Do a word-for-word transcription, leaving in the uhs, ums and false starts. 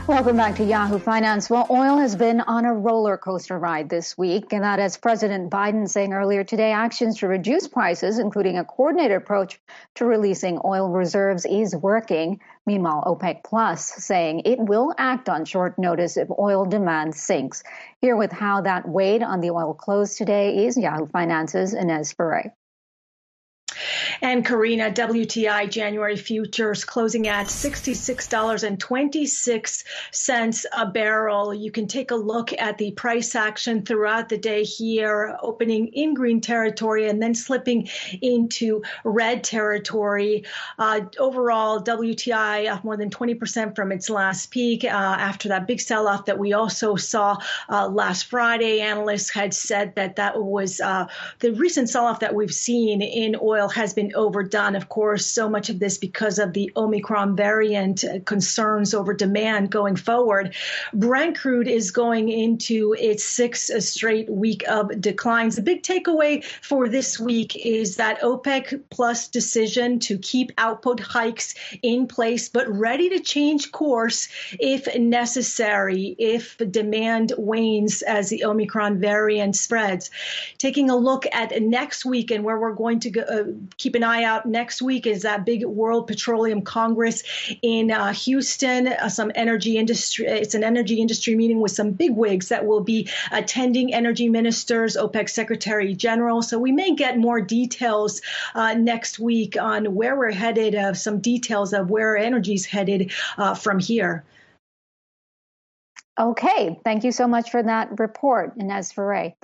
Welcome back to Yahoo Finance. Well, oil has been on a roller coaster ride this week, and that as President Biden saying earlier today, actions to reduce prices, including a coordinated approach to releasing oil reserves, is working. Meanwhile, OPEC Plus saying it will act on short notice if oil demand sinks. Here with how that weighed on the oil close today is Yahoo Finance's Inez Ferre. And Karina, W T I January futures closing at sixty-six dollars and twenty-six cents a barrel. You can take a look at the price action throughout the day here, opening in green territory and then slipping into red territory. Uh, overall, W T I up more than twenty percent from its last peak uh, after that big sell-off that we also saw uh, last Friday. Analysts had said that that was uh, the recent sell-off that we've seen in oil has been overdone. Of course, so much of this because of the Omicron variant uh, concerns over demand going forward. Brent crude is going into its sixth straight week of declines. The big takeaway for this week is that OPEC Plus decision to keep output hikes in place, but ready to change course if necessary, if demand wanes as the Omicron variant spreads. Taking a look at next week and where we're going to go, uh, keep an eye out next week is that big World Petroleum Congress in uh, Houston. Uh, some energy industry, it's an energy industry meeting with some big wigs that will be attending, energy ministers, OPEC Secretary General. So we may get more details uh, next week on where we're headed, uh, some details of where energy's headed uh, from here. Okay, thank you so much for that report, Inez Ferre.